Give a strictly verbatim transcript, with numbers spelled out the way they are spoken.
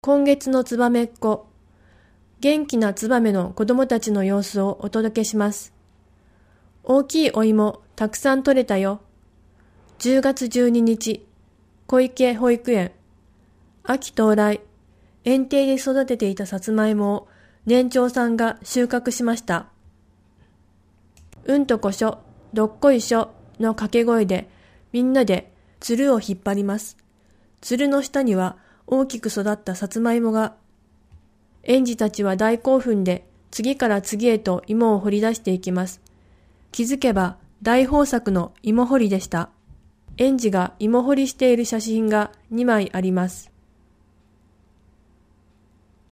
今月のツバメっ子。元気なツバメの子供たちの様子をお届けします。大きいお芋たくさん取れたよ。じゅうがつじゅうににち、小池保育園。秋到来、園庭で育てていたさつまいもを年長さんが収穫しました。うんとこしょ、どっこいしょの掛け声でみんなでつるを引っ張ります。つるの下には大きく育ったさつまいもが。園児たちは大興奮で次から次へと芋を掘り出していきます。気づけば大豊作の芋掘りでした。園児が芋掘りしている写真がにまいあります。